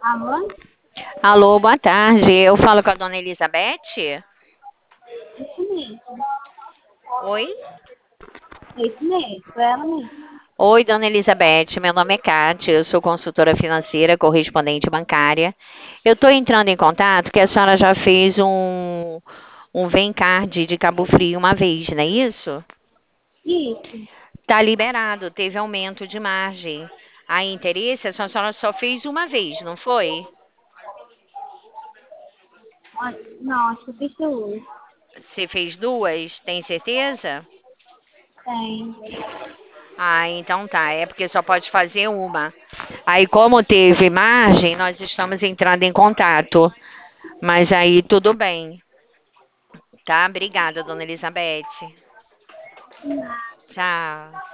Alô? Alô, boa tarde. Eu falo com a dona Elizabeth? Isso mesmo. Oi? É isso mesmo. É ela mesmo. Oi, dona Elizabeth. Meu nome é Kátia, eu sou consultora financeira, correspondente bancária. Eu estou entrando em contato porque a senhora já fez um Vem Card de Cabo Frio uma vez, não é isso? Isso. Tá liberado, teve aumento de margem. Há interesse? A senhora só fez uma vez, não foi? Não, acho que eu fiz duas. Você fez duas, tem certeza? Tem. Ah, então tá. É porque só pode fazer uma. Aí, como teve margem, nós estamos entrando em contato. Mas aí tudo bem, tá? Obrigada, dona Elizabeth. Tchau.